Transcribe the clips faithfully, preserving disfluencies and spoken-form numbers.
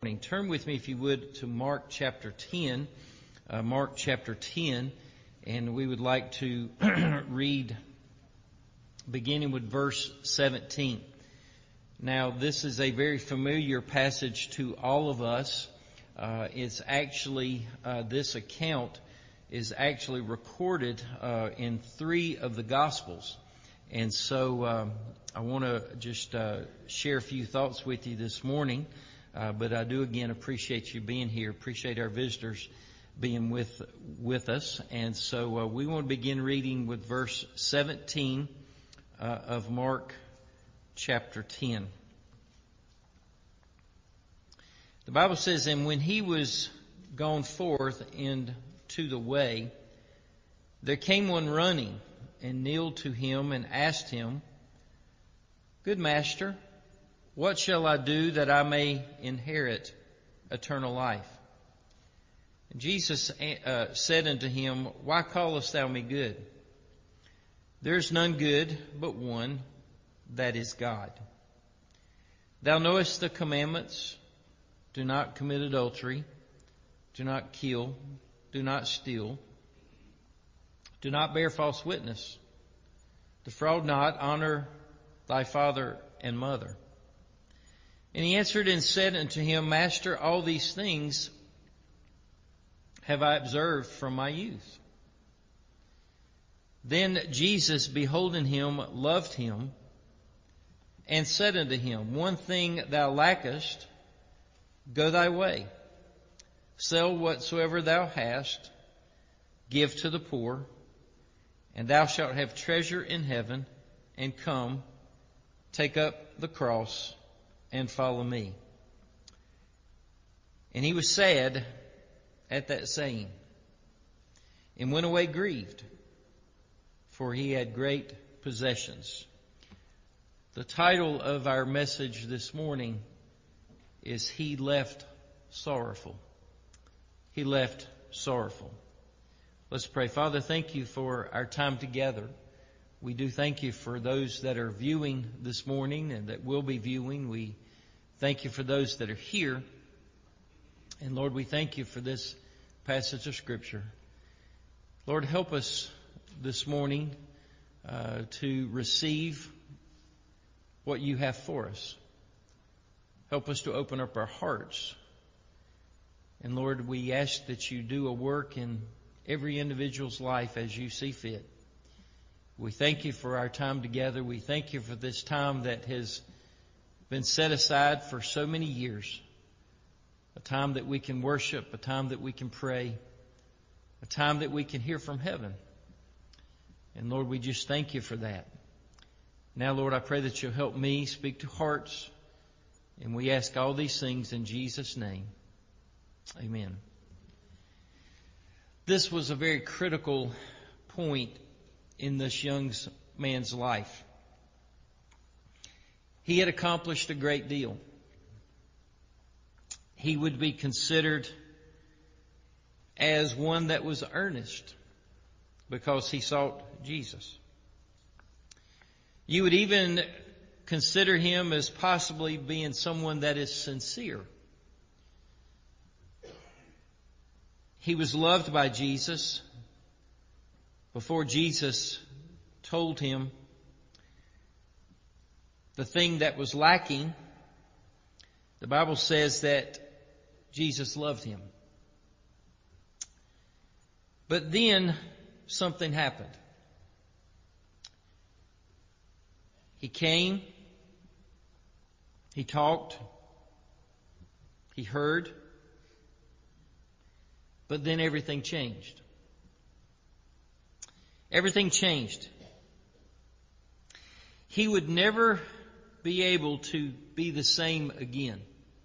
morning. Turn with me, if you would, to Mark chapter ten. Uh, Mark chapter ten, and we would like to read beginning with verse seventeen. Now, this is a very familiar passage to all of us. Uh, it's actually, uh, this account is actually recorded uh, in three of the Gospels. And so um, I want to just uh, share a few thoughts with you this morning. Uh, but I do again appreciate you being here, appreciate our visitors being with with us. And so uh, we want to begin reading with verse seventeen uh, of Mark chapter ten. The Bible says, "And when he was gone forth into the way, there came one running, and kneeled to him and asked him, 'Good master, what shall I do that I may inherit eternal life?' And Jesus uh, said unto him, 'Why callest thou me good? There is none good but one, that is God. Thou knowest the commandments: do not commit adultery, do not kill, do not steal, do not bear false witness, defraud not, honor thy father and mother.' And he answered and said unto him, 'Master, all these things have I observed from my youth.' Then Jesus, beholding him, loved him, and said unto him, 'One thing thou lackest, go thy way, sell whatsoever thou hast, give to the poor, and thou shalt have treasure in heaven, and come, take up the cross, and follow me.' And he was sad at that saying, and went away grieved, for he had great possessions." The title of our message this morning is "He Left Sorrowful." He left sorrowful. Let's pray. Father, thank you for our time together. We do thank you for those that are viewing this morning and that will be viewing. We thank you for those that are here. And Lord, we thank you for this passage of Scripture. Lord, help us this morning uh, to receive what you have for us. Help us to open up our hearts. And Lord, we ask that you do a work in every individual's life as you see fit. We thank you for our time together. We thank you for this time that has been set aside for so many years. A time that we can worship, a time that we can pray, a time that we can hear from heaven. And Lord, we just thank you for that. Now, Lord, I pray that you'll help me speak to hearts. And we ask all these things in Jesus' name. Amen. This was a very critical point in this young man's life. He had accomplished a great deal. He would be considered as one that was earnest because he sought Jesus. You would even consider him as possibly being someone that is sincere. He was loved by Jesus before Jesus told him the thing that was lacking. The Bible says that Jesus loved him. But then something happened. He came, he talked, he heard, but then everything changed. Everything changed. He would never be able to be the same again.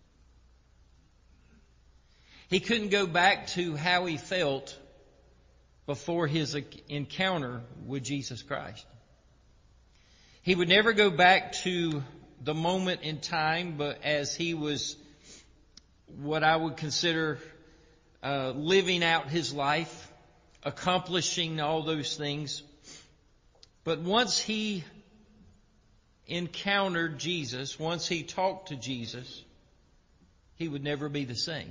He couldn't go back to how he felt before his encounter with Jesus Christ. He would never go back to the moment in time, but as he was what I would consider uh, living out his life, accomplishing all those things. But once he encountered Jesus, once he talked to Jesus, he would never be the same.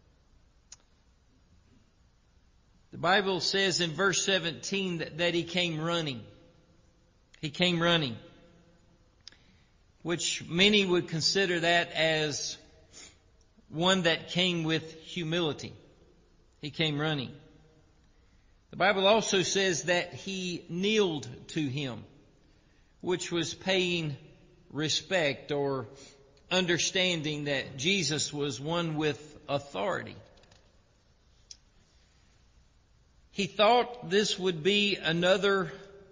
The Bible says in verse seventeen that, that he came running. He came running, which many would consider that as one that came with humility. He came running. The Bible also says that he kneeled to him, which was paying respect or understanding that Jesus was one with authority. He thought this would be another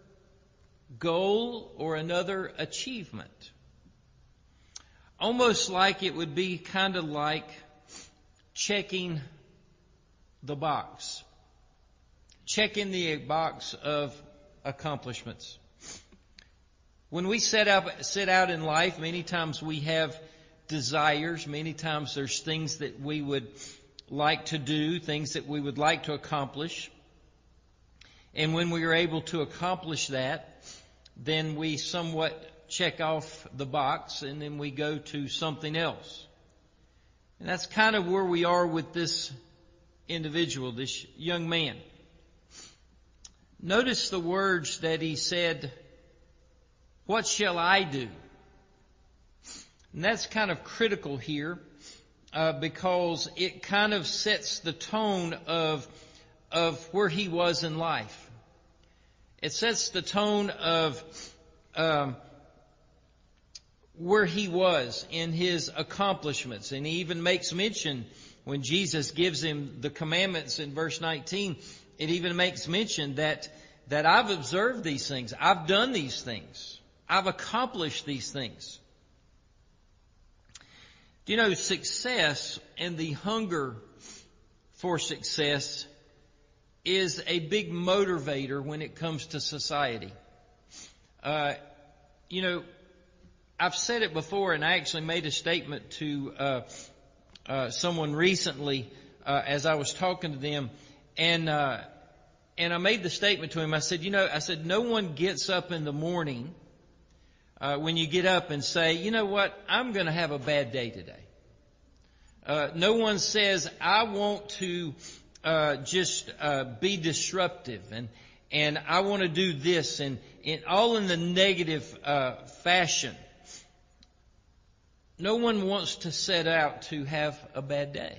goal or another achievement. Almost like it would be kind of like checking the box. Checking the box of accomplishments. When we set up, set out in life, many times we have desires. Many times there's things that we would like to do, things that we would like to accomplish. And when we are able to accomplish that, then we somewhat check off the box and then we go to something else. And that's kind of where we are with this individual, this young man. Notice the words that he said, "What shall I do?" And that's kind of critical here uh, because it kind of sets the tone of, of where he was in life. It sets the tone of um, where he was in his accomplishments. And he even makes mention when Jesus gives him the commandments in verse nineteen, it even makes mention that, that I've observed these things. I've done these things. I've accomplished these things. Do you know, success and the hunger for success is a big motivator when it comes to society. Uh, you know, I've said it before, and I actually made a statement to uh, uh, someone recently uh, as I was talking to them, and uh, and I made the statement to him. I said, you know, I said, no one gets up in the morning uh, when you get up and say, you know what, I'm going to have a bad day today. Uh, no one says, I want to uh, just uh, be disruptive and and I want to do this and, and all in the negative uh, fashion. No one wants to set out to have a bad day.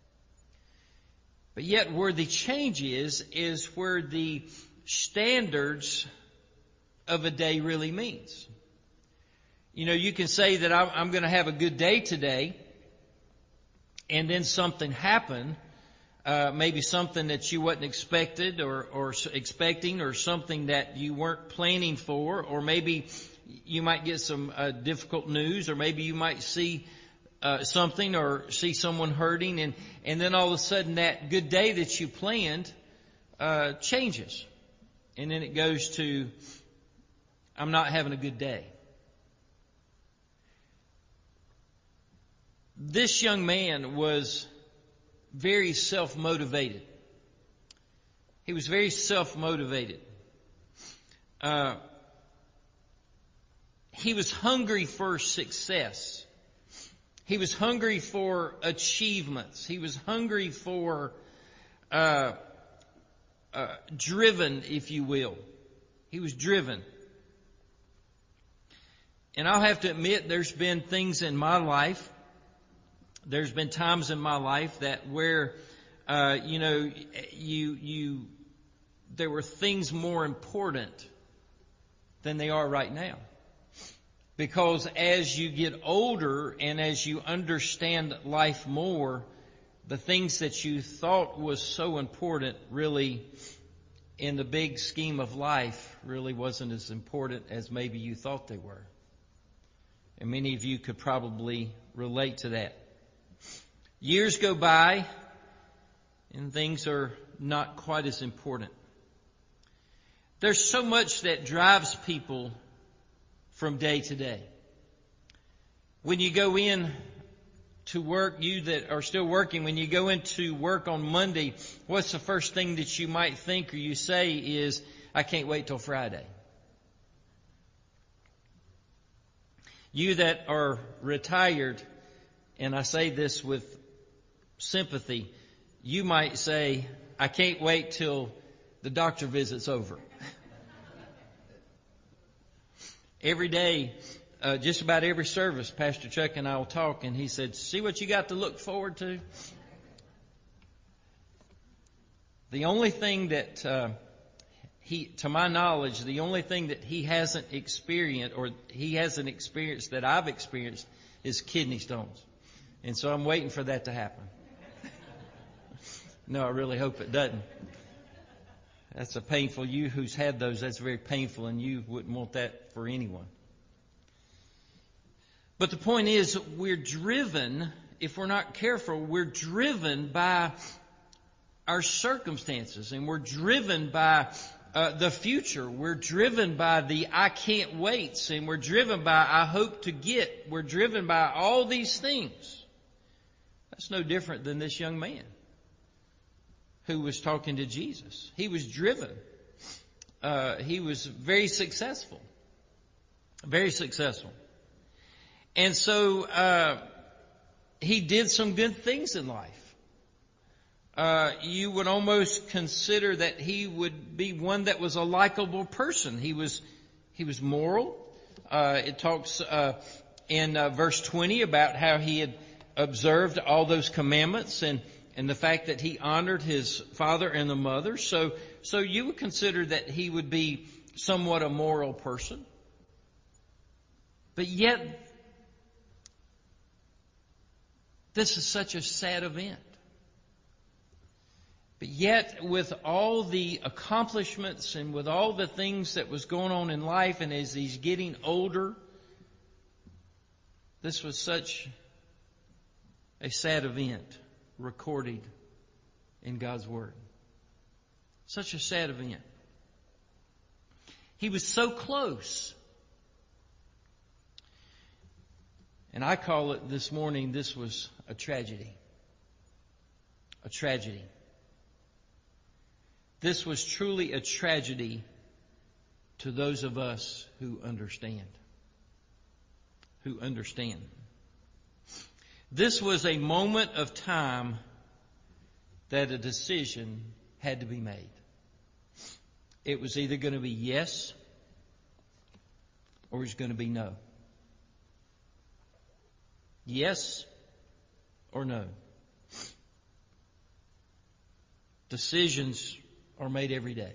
But yet where the change is, is where the standards of a day really means. You know, you can say that I'm, I'm going to have a good day today, and then something happened, uh, maybe something that you wasn't expected or, or expecting, or something that you weren't planning for, or maybe you might get some uh, difficult news, or maybe you might see uh, something or see someone hurting, and, and then all of a sudden that good day that you planned uh, changes. And then it goes to, I'm not having a good day. This young man was very self-motivated. He was very self-motivated. Uh, he was hungry for success. He was hungry for achievements. He was hungry for, uh, uh, driven, if you will. He was driven. And I'll have to admit, there's been things in my life, there's been times in my life that where, uh, you know, you, you, there were things more important than they are right now. Because as you get older and as you understand life more, the things that you thought was so important really, in the big scheme of life, really wasn't as important as maybe you thought they were. And many of you could probably relate to that. Years go by and things are not quite as important. There's so much that drives people from day to day. When you go in to work, you that are still working, when you go into work on Monday, what's the first thing that you might think or you say is, I can't wait till Friday. You that are retired and I say this with sympathy, you might say, I can't wait till the doctor visit's over. Every day, uh, just about every service, Pastor Chuck and I will talk, and he said, see what you got to look forward to? The only thing that, uh, he, to my knowledge, the only thing that he hasn't experienced, or he hasn't experienced that I've experienced, is kidney stones. And so I'm waiting for that to happen. No, I really hope it doesn't. That's a painful, you who's had those, that's very painful, and you wouldn't want that for anyone. But the point is, we're driven, if we're not careful, we're driven by our circumstances, and we're driven by uh, the future. We're driven by the I can't waits, and we're driven by I hope to get. We're driven by all these things. That's no different than this young man who was talking to Jesus. He was driven. Uh, he was very successful. Very successful. And so uh, he did some good things in life. Uh, you would almost consider that he would be one that was a likable person. He was, he was moral. Uh, it talks, uh, in uh, verse twenty about how he had observed all those commandments and, and the fact that he honored his father and the mother. So, so you would consider that he would be somewhat a moral person. But yet, this is such a sad event. But yet, with all the accomplishments and with all the things that was going on in life, and as he's getting older, this was such a sad event recorded in God's Word. Such a sad event. He was so close. And I call it this morning, this was a tragedy. A tragedy. This was truly a tragedy to those of us who understand. Who understand. This was a moment of time that a decision had to be made. It was either going to be yes or it was going to be no. Yes or no. Decisions are made every day.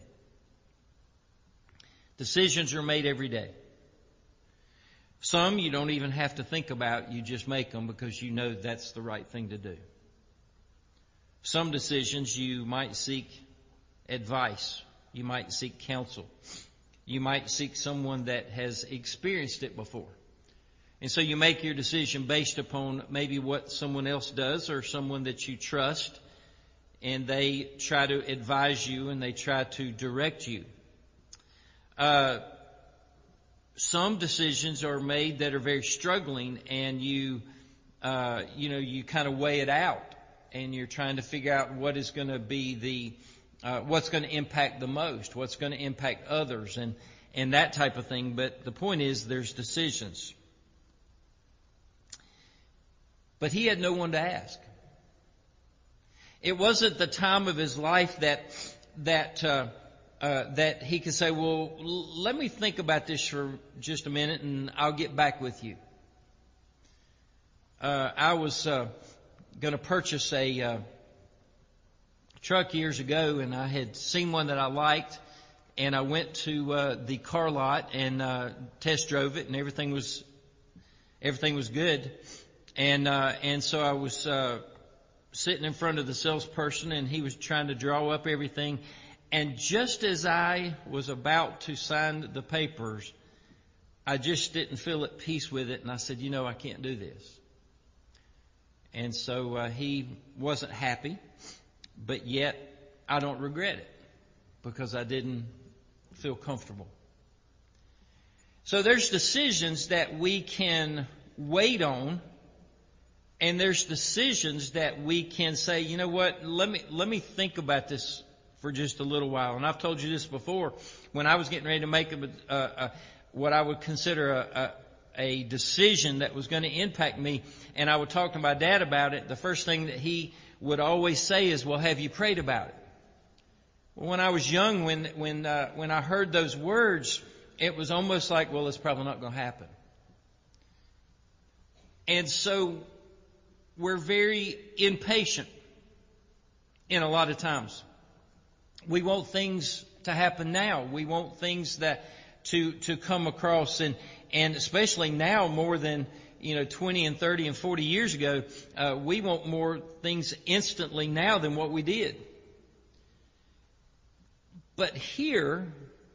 Decisions are made every day. Some you don't even have to think about. You just make them because you know that's the right thing to do. Some decisions you might seek advice. You might seek counsel. You might seek someone that has experienced it before. And so you make your decision based upon maybe what someone else does or someone that you trust. And they try to advise you and they try to direct you. Uh, some decisions are made that are very struggling, and you, uh, you know, you kind of weigh it out, and you're trying to figure out what is going to be the, uh, what's going to impact the most, what's going to impact others, and and that type of thing. But the point is, there's decisions. But he had no one to ask. It wasn't the time of his life that that uh, uh, that he could say, well, l- let me think about this for just a minute and I'll get back with you. Uh, I was uh, going to purchase a uh, truck years ago, and I had seen one that I liked, and I went to uh, the car lot and uh, test drove it, and everything was everything was good, and uh, and so I was. Uh, sitting in front of the salesperson, and he was trying to draw up everything. And just as I was about to sign the papers, I just didn't feel at peace with it. And I said, you know, I can't do this. And so uh, he wasn't happy, but yet I don't regret it because I didn't feel comfortable. So there's decisions that we can wait on. And there's decisions that we can say, you know what, let me let me think about this for just a little while. And I've told you this before. When I was getting ready to make a, a, a, what I would consider a, a decision that was going to impact me. And I would talk to my dad about it. The first thing that he would always say is, well, have you prayed about it? Well, when I was young, when, when, uh, when I heard those words, it was almost like, well, it's probably not going to happen. And so we're very impatient in a lot of times. We want things to happen now. We want things that to to come across, and and especially now more than you know twenty and thirty and forty years ago, uh, we want more things instantly now than what we did. But here,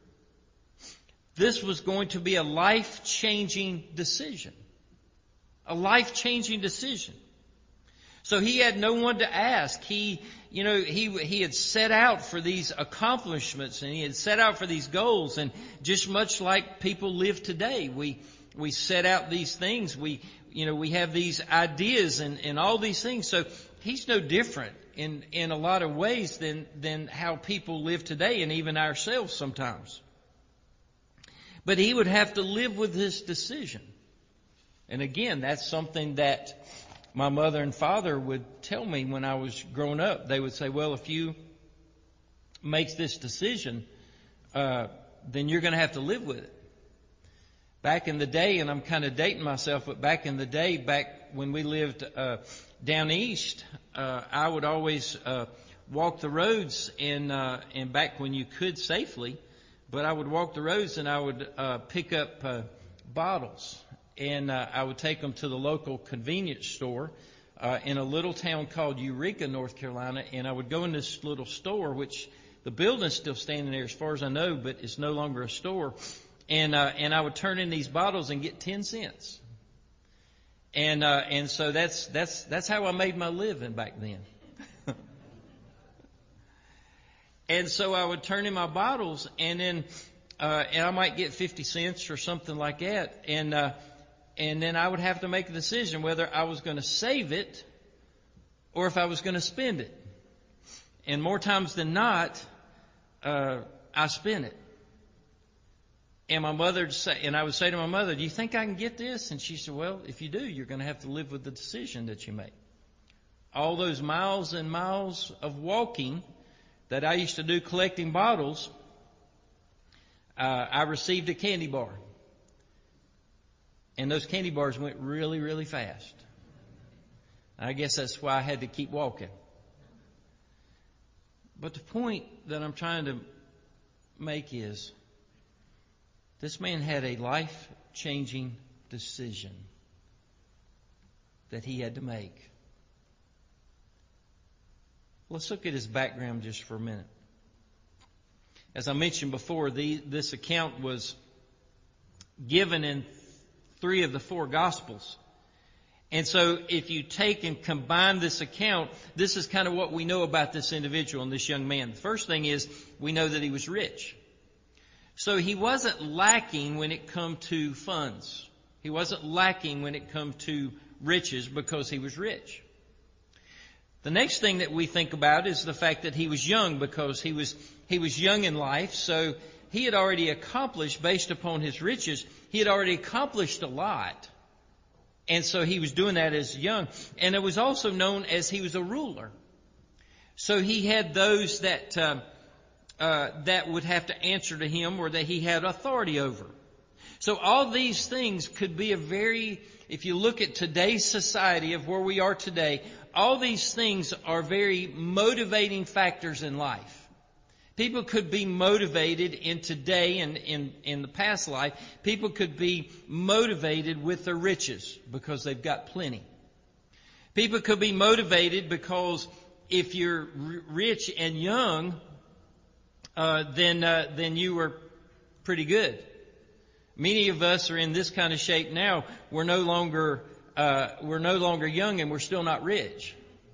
this was going to be a life-changing decision. A life-changing decision. So he had no one to ask. He, you know, he he had set out for these accomplishments, and he had set out for these goals. And just much like people live today, we we set out these things. We, you know, we have these ideas and, and all these things. So he's no different in in a lot of ways than than how people live today, and even ourselves sometimes. But he would have to live with this decision. And again, that's something that my mother and father would tell me when I was growing up. They would say, well, if you make this decision, uh, then you're going to have to live with it. Back in the day, and I'm kind of dating myself, but back in the day, back when we lived uh, down east, uh, I would always uh, walk the roads, and, uh, and back when you could safely, but I would walk the roads and I would uh, pick up uh, bottles. And uh, I would take them to the local convenience store uh, in a little town called Eureka, North Carolina. And I would go in this little store, which the building's still standing there as far as I know, but it's no longer a store. And uh, and I would turn in these bottles and get ten cents. And uh, and so that's that's that's how I made my living back then. And so I would turn in my bottles, and then uh, and I might get fifty cents or something like that. And uh, And then I would have to make a decision whether I was going to save it or if I was going to spend it. And more times than not, uh, I spent it. And my mother would say, and I would say to my mother, do you think I can get this? And she said, well, if you do, you're going to have to live with the decision that you make. All those miles and miles of walking that I used to do collecting bottles, uh, I received a candy bar. And those candy bars went really, really fast. I guess that's why I had to keep walking. But the point that I'm trying to make is, this man had a life-changing decision that he had to make. Let's look at his background just for a minute. As I mentioned before, the, this account was given in three of the four Gospels. And so if you take and combine this account, this is kind of what we know about this individual and this young man. The first thing is we know that he was rich. So he wasn't lacking when it come to funds. He wasn't lacking when it come to riches because he was rich. The next thing that we think about is the fact that he was young, because he was he was young in life. So he had already accomplished, based upon his riches, he had already accomplished a lot. And so he was doing that as young. And it was also known as he was a ruler. So he had those that uh, uh, that would have to answer to him, or that he had authority over. So all these things could be a very, if you look at today's society of where we are today, all these things are very motivating factors in life. People could be motivated in today and in, in the past life. People could be motivated with their riches because they've got plenty. People could be motivated because if you're r- rich and young, uh, then uh, then you were pretty good. Many of us are in this kind of shape now. We're no longer uh, we're no longer young, and we're still not rich.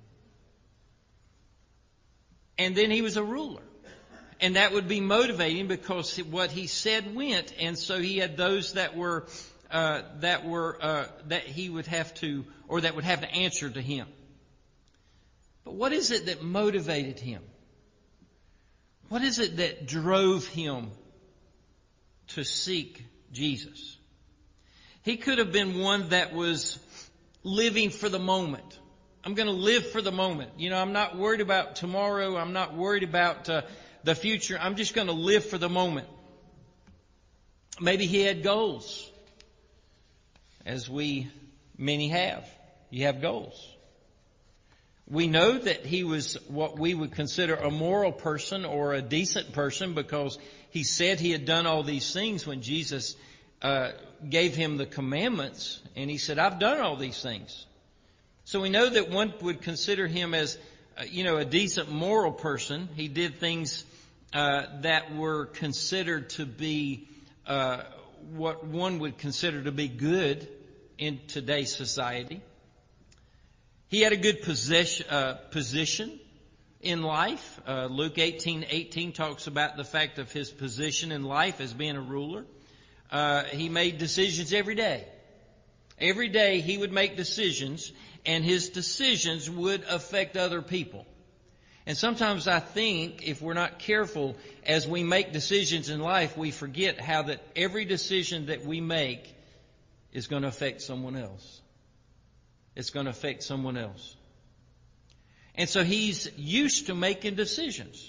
And then he was a ruler. And that would be motivating because what he said went, and so he had those that were uh, that were uh, that he would have to, or that would have to answer to him. But what is it that motivated him? What is it that drove him to seek Jesus? He could have been one that was living for the moment. I'm going to live for the moment. You know, I'm not worried about tomorrow. I'm not worried about uh, the future. I'm just going to live for the moment. Maybe he had goals, as we many have. You have goals. We know that he was what we would consider a moral person or a decent person because he said he had done all these things when Jesus uh, gave him the commandments. And he said, I've done all these things. So we know that one would consider him as, uh, you know, a decent moral person. He did things uh, that were considered to be uh, what one would consider to be good in today's society. He had a good position, uh, position in life. Uh, Luke eighteen eighteen talks about the fact of his position in life as being a ruler. Uh, he made decisions every day. Every day he would make decisions, and his decisions would affect other people. And sometimes I think if we're not careful as we make decisions in life, we forget how that every decision that we make is going to affect someone else. It's going to affect someone else. And so he's used to making decisions.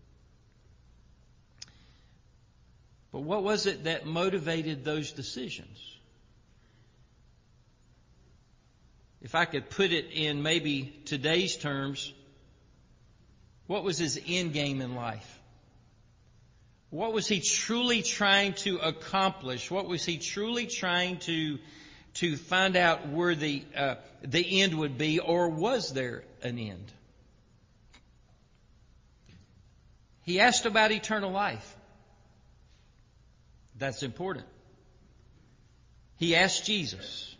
But what was it that motivated those decisions? If I could put it in maybe today's terms, what was his end game in life? What was he truly trying to accomplish? What was he truly trying to to find out where the uh, the end would be, or was there an end? He asked about eternal life. That's important. He asked Jesus.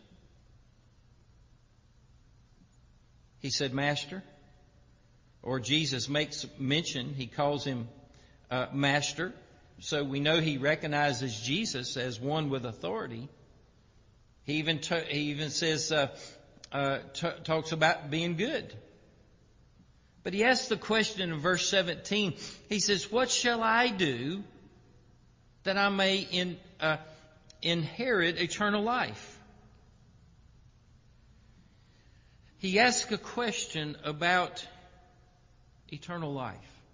He said, Master, or Jesus makes mention, he calls him uh, Master, so we know he recognizes Jesus as one with authority. He even t- he even says uh, uh, t- talks about being good. But he asks the question in verse seventeen. He says, "What shall I do that I may in, uh, inherit eternal life?" He asks a question about eternal life.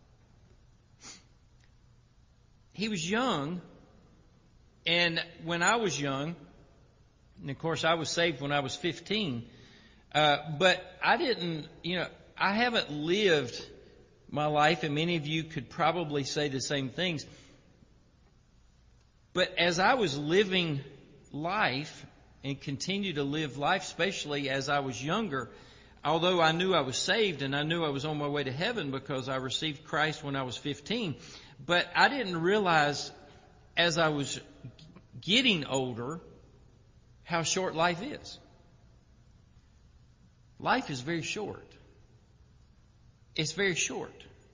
He was young, and when I was young. And of course, I was saved when I was fifteen. Uh, but I didn't, you know, I haven't lived my life, and many of you could probably say the same things. But as I was living life and continue to live life, especially as I was younger, although I knew I was saved and I knew I was on my way to heaven because I received Christ when I was fifteen, but I didn't realize as I was getting older how short life is. Life is very short. It's very short.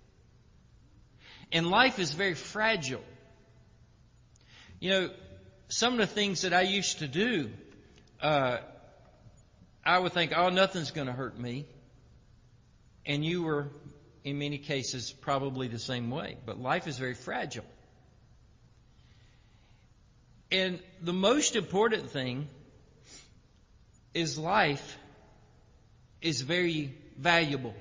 And life is very fragile. You know, some of the things that I used to do, uh, I would think, oh, nothing's going to hurt me. And you were, in many cases, probably the same way. But life is very fragile. And the most important thing is life is very valuable.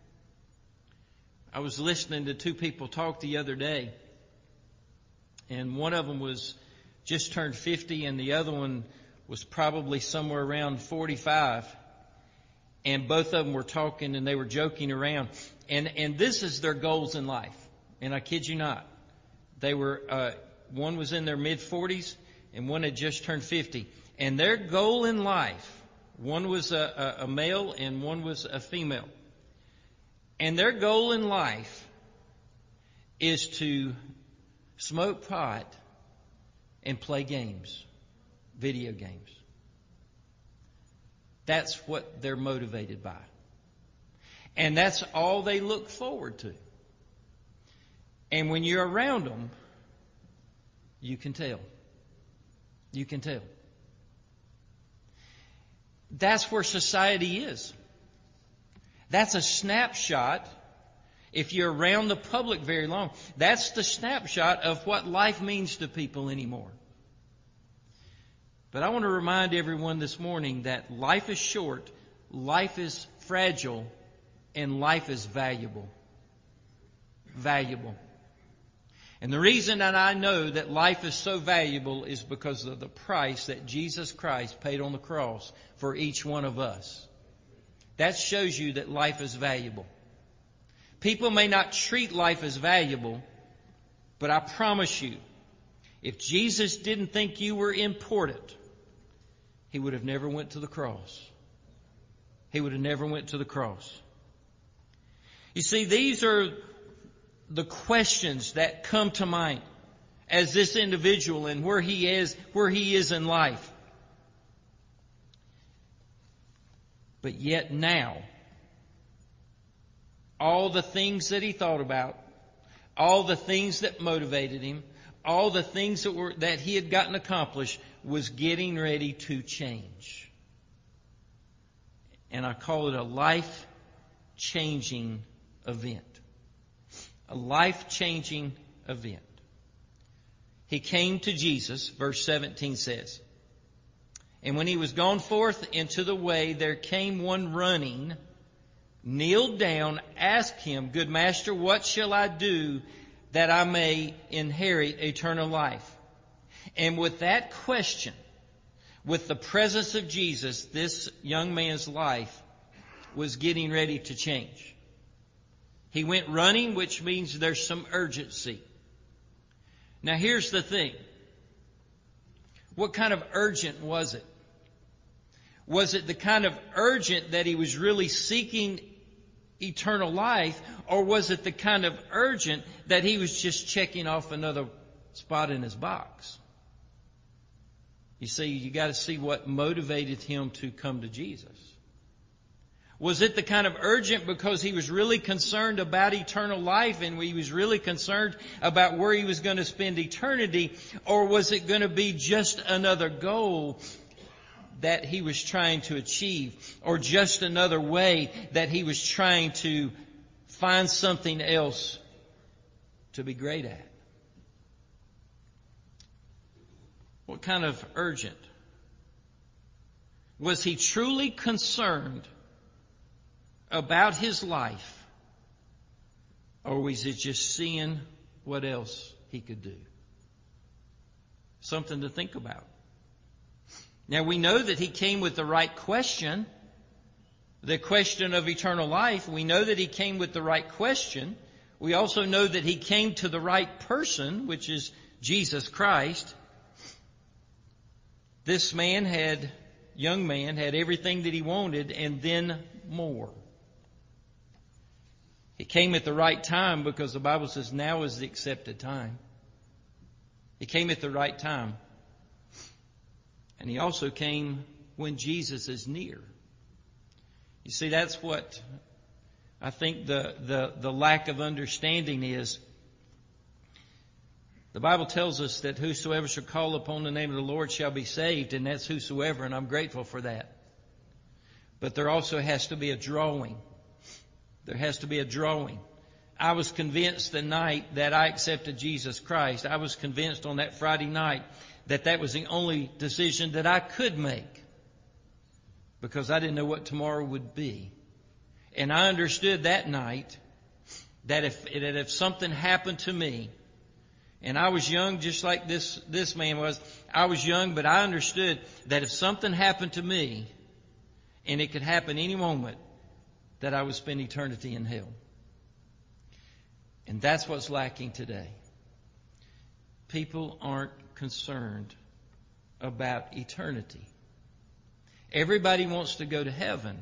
I was listening to two people talk the other day, and one of them was just turned fifty, and the other one was probably somewhere around forty-five. And both of them were talking, and they were joking around. And and this is their goals in life. And I kid you not, they were uh, one was in their mid forties, and one had just turned fifty. And their goal in life, one was a, a, a male and one was a female. And their goal in life is to smoke pot and play games, video games. That's what they're motivated by. And that's all they look forward to. And when you're around them, you can tell. You can tell. That's where society is. That's a snapshot. If you're around the public very long, that's the snapshot of what life means to people anymore. But I want to remind everyone this morning that life is short, life is fragile, and life is valuable. Valuable. And the reason that I know that life is so valuable is because of the price that Jesus Christ paid on the cross for each one of us. That shows you that life is valuable. People may not treat life as valuable, but I promise you, if Jesus didn't think you were important, He would have never went to the cross. He would have never went to the cross. You see, these are the questions that come to mind as this individual and where he is, where he is in life. But yet now, all the things that he thought about, all the things that motivated him, all the things that were that he had gotten accomplished was getting ready to change. And I call it a life-changing event. A life-changing event. He came to Jesus, verse seventeen says, and when he was gone forth into the way, there came one running, kneeled down, asked him, Good Master, what shall I do that I may inherit eternal life? And with that question, with the presence of Jesus, this young man's life was getting ready to change. He went running, which means there's some urgency. Now here's the thing. What kind of urgent was it? Was it the kind of urgent that he was really seeking eternal life, or was it the kind of urgent that he was just checking off another spot in his box? You see, you got to see what motivated him to come to Jesus. Was it the kind of urgent because he was really concerned about eternal life and he was really concerned about where he was going to spend eternity? Or was it going to be just another goal that he was trying to achieve? Or just another way that he was trying to find something else to be great at? What kind of urgent? Was he truly concerned about his life, or was it just seeing what else he could do? Something to think about. Now we know that he came with the right question, the question of eternal life. We know that he came with the right question. We also know that he came to the right person, which is Jesus Christ. This man had, young man, had everything that he wanted and then more. He came at the right time because the Bible says now is the accepted time. He came at the right time. And he also came when Jesus is near. You see, that's what I think the, the, the lack of understanding is. The Bible tells us that whosoever shall call upon the name of the Lord shall be saved, and that's whosoever, and I'm grateful for that. But there also has to be a drawing. There has to be a drawing. I was convinced the night that I accepted Jesus Christ, I was convinced on that Friday night that that was the only decision that I could make, because I didn't know what tomorrow would be. And I understood that night that if, that if something happened to me, and I was young just like this, this man was, I was young, but I understood that if something happened to me, and it could happen any moment, that I would spend eternity in hell. And that's what's lacking today. People aren't concerned about eternity. Everybody wants to go to heaven.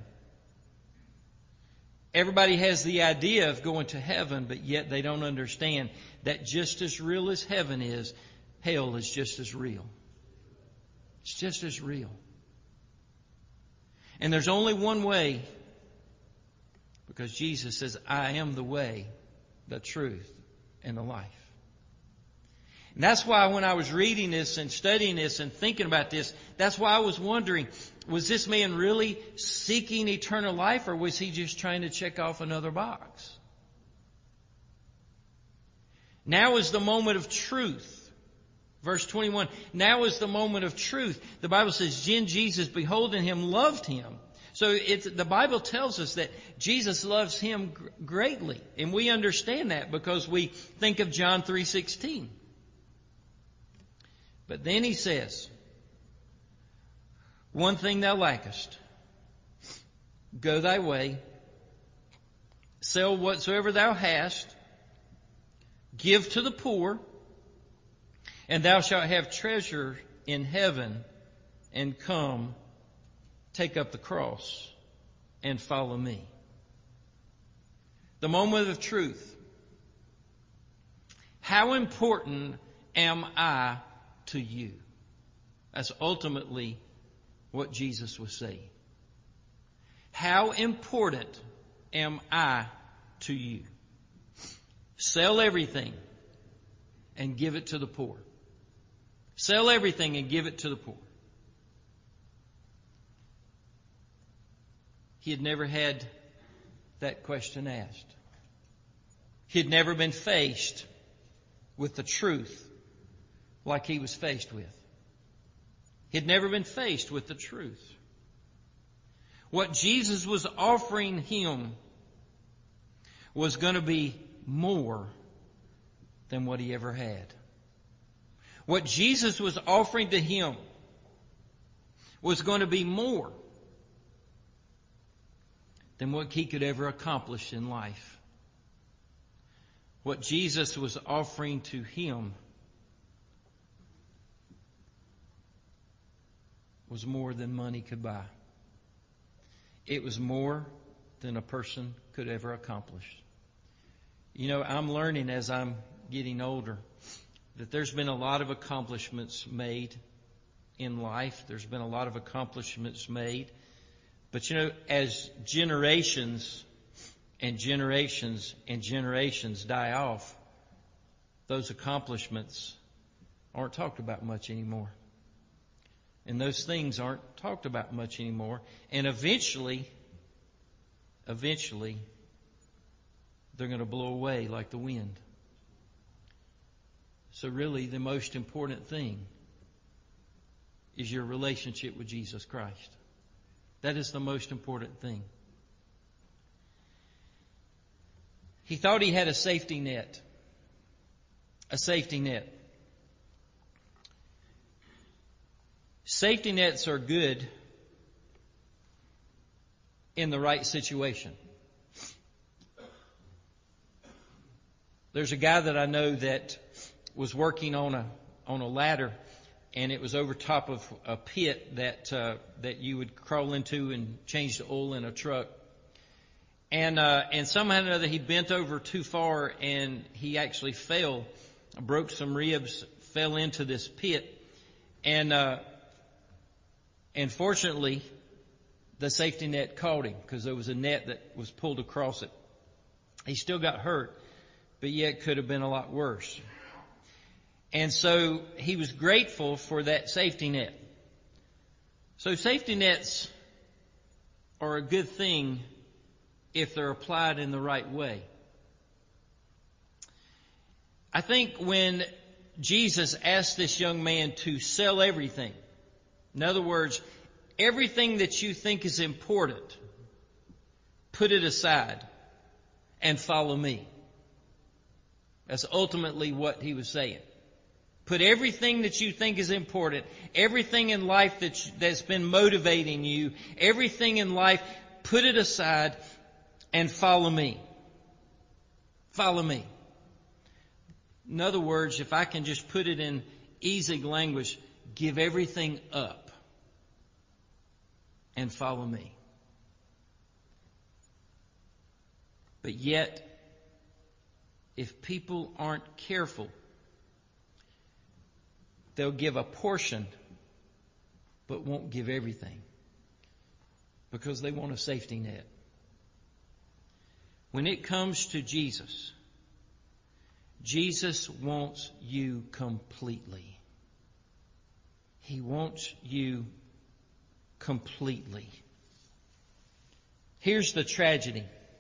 Everybody has the idea of going to heaven, but yet they don't understand that just as real as heaven is, hell is just as real. It's just as real. And there's only one way, because Jesus says, I am the way, the truth, and the life. And that's why when I was reading this and studying this and thinking about this, that's why I was wondering, was this man really seeking eternal life, or was he just trying to check off another box? Now is the moment of truth. Verse twenty-one, now is the moment of truth. The Bible says, then Jesus, beholding him, loved him. So it's, the Bible tells us that Jesus loves him greatly. And we understand that because we think of John three sixteen. But then he says, one thing thou lackest. Go thy way. Sell whatsoever thou hast. Give to the poor. And thou shalt have treasure in heaven. And come, take up the cross, and follow me. The moment of truth. How important am I to you? That's ultimately what Jesus was saying. How important am I to you? Sell everything and give it to the poor. Sell everything and give it to the poor. He had never had that question asked. He had never been faced with the truth like he was faced with. He had never been faced with the truth. What Jesus was offering him was going to be more than what he ever had. What Jesus was offering to him was going to be more than what he could ever accomplish in life. What Jesus was offering to him was more than money could buy. It was more than a person could ever accomplish. You know, I'm learning as I'm getting older that there's been a lot of accomplishments made in life. There's been a lot of accomplishments made. But you know, as generations and generations and generations die off, those accomplishments aren't talked about much anymore. And those things aren't talked about much anymore. And eventually, eventually, they're going to blow away like the wind. So really, the most important thing is your relationship with Jesus Christ. That is the most important thing. He thought he had a safety net. A safety net. Safety nets are good in the right situation. There's a guy that I know that was working on a on a ladder, and it was over top of a pit that uh, that you would crawl into and change the oil in a truck. And uh, and somehow or another he bent over too far, and he actually fell, broke some ribs, fell into this pit, and uh, and fortunately, the safety net caught him because there was a net that was pulled across it. He still got hurt, but yet could have been a lot worse. And so he was grateful for that safety net. So safety nets are a good thing if they're applied in the right way. I think when Jesus asked this young man to sell everything, in other words, everything that you think is important, put it aside and follow me. That's ultimately what he was saying. Put everything that you think is important, everything in life that, that's been motivating you, everything in life, put it aside and follow me. Follow me. In other words, if I can just put it in easy language, give everything up and follow me. But yet, if people aren't careful, they'll give a portion, but won't give everything because they want a safety net. When it comes to Jesus, Jesus wants you completely. He wants you completely. Here's the tragedy.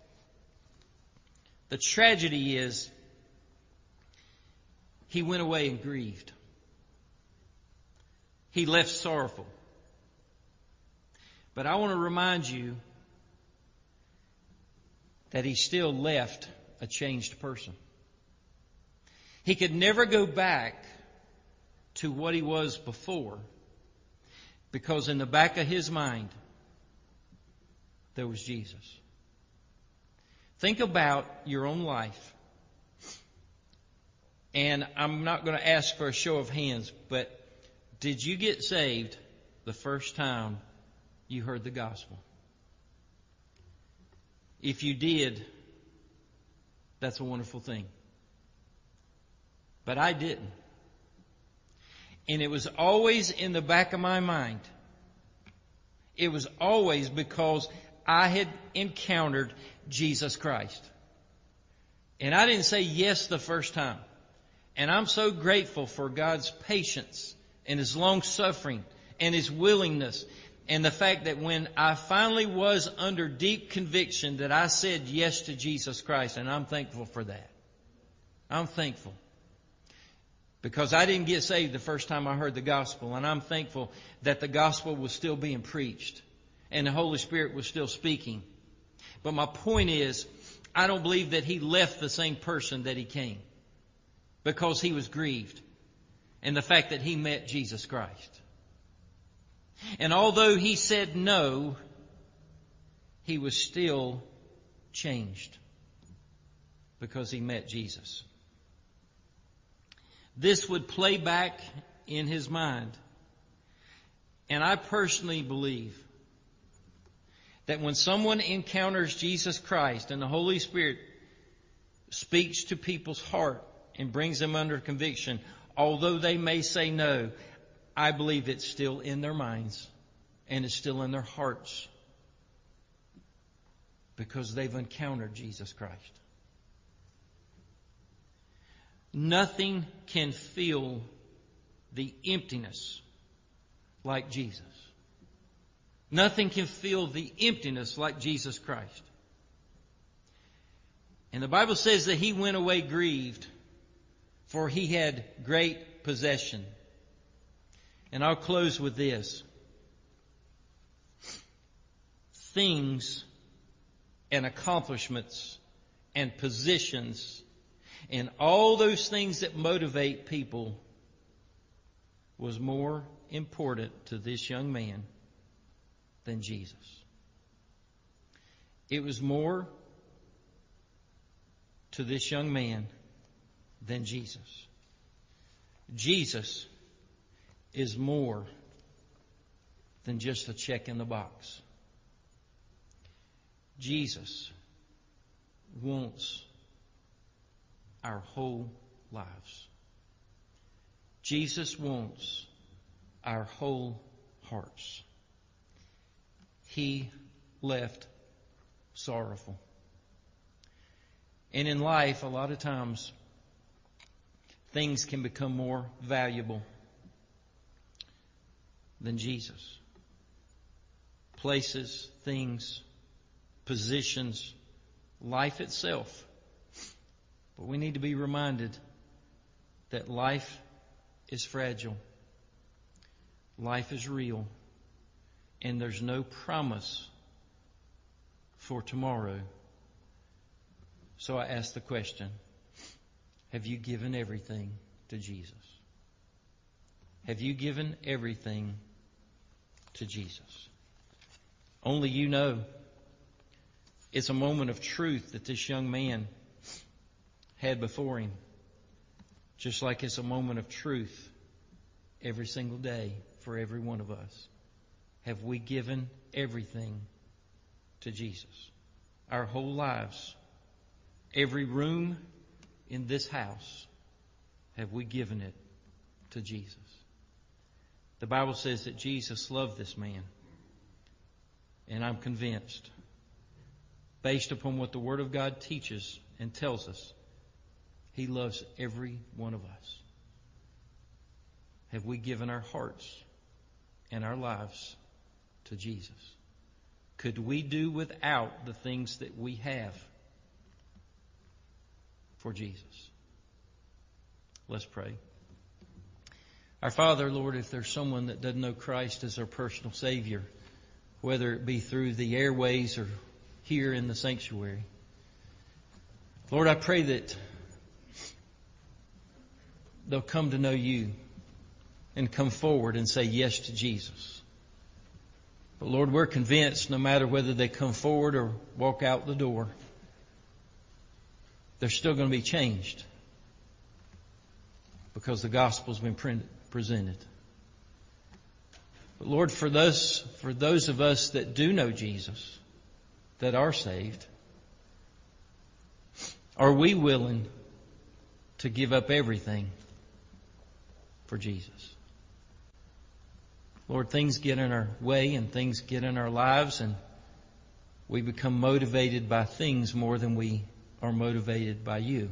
The tragedy is he went away and grieved. He left sorrowful. But I want to remind you that he still left a changed person. He could never go back to what he was before, because in the back of his mind, there was Jesus. Think about your own life. And I'm not going to ask for a show of hands, but did you get saved the first time you heard the gospel? If you did, that's a wonderful thing. But I didn't. And it was always in the back of my mind. It was always because I had encountered Jesus Christ. And I didn't say yes the first time. And I'm so grateful for God's patience and His long suffering and His willingness, and the fact that when I finally was under deep conviction that I said yes to Jesus Christ, and I'm thankful for that. I'm thankful. Because I didn't get saved the first time I heard the gospel, and I'm thankful that the gospel was still being preached and the Holy Spirit was still speaking. But my point is, I don't believe that he left the same person that he came, because he was grieved in the fact that he met Jesus Christ. And although he said no, he was still changed because he met Jesus. This would play back in his mind. And I personally believe that when someone encounters Jesus Christ and the Holy Spirit speaks to people's heart and brings them under conviction, although they may say no, I believe it's still in their minds and it's still in their hearts, because they've encountered Jesus Christ. Nothing can fill the emptiness like Jesus. Nothing can fill the emptiness like Jesus Christ. And the Bible says that he went away grieved, for he had great possession. And I'll close with this. Things and accomplishments and positions and all those things that motivate people was more important to this young man than Jesus. It was more to this young man than Jesus. Jesus is more than just a check in the box. Jesus wants our whole lives. Jesus wants our whole hearts. He left sorrowful. And in life, a lot of times, things can become more valuable than Jesus. Places, things, positions, life itself. But we need to be reminded that life is fragile. Life is real. And there's no promise for tomorrow. So I ask the question, have you given everything to Jesus? Have you given everything to Jesus? Only you know. It's a moment of truth that this young man had before him. Just like it's a moment of truth every single day for every one of us. Have we given everything to Jesus? Our whole lives, every room in this house, have we given it to Jesus? The Bible says that Jesus loved this man. And I'm convinced, based upon what the Word of God teaches and tells us, He loves every one of us. Have we given our hearts and our lives to Jesus? Could we do without the things that we have for Jesus? Let's pray. Our Father, Lord, if there's someone that doesn't know Christ as their personal Savior, whether it be through the airways or here in the sanctuary, Lord, I pray that they'll come to know You and come forward and say yes to Jesus. But Lord, we're convinced no matter whether they come forward or walk out the door, they're still going to be changed because the gospel's been printed, presented. But Lord, for those, for those of us that do know Jesus, that are saved, are we willing to give up everything for Jesus? Lord, things get in our way and things get in our lives, and we become motivated by things more than we are motivated by You.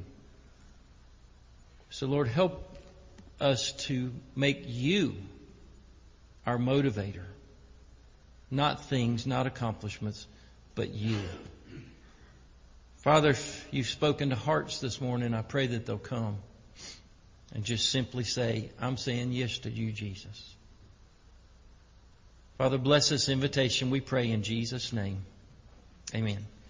So Lord, help us to make You our motivator. Not things, not accomplishments, but You. Father, if You've spoken to hearts this morning, I pray that they'll come and just simply say, I'm saying yes to You, Jesus. Father, bless this invitation, we pray in Jesus' name. Amen.